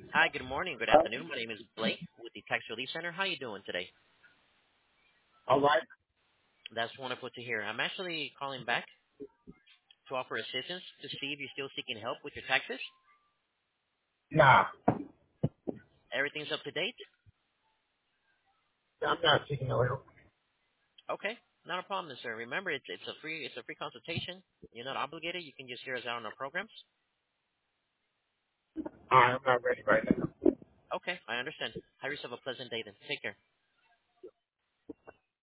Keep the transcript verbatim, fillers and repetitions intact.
Hi, good morning, good afternoon. My name is Blake with the Tax Relief Center. How are you doing today? All right. That's wonderful to hear. I'm actually calling back to offer assistance to see if you're still seeking help with your taxes. Nah, Everything's up to date? I'm not seeking a help. Okay, not a problem, sir. Remember, it's it's a free it's a free consultation. You're not obligated. You can just hear us out on our programs. I'm not ready right now. Okay, I understand. Have yourself a pleasant day then. Take care.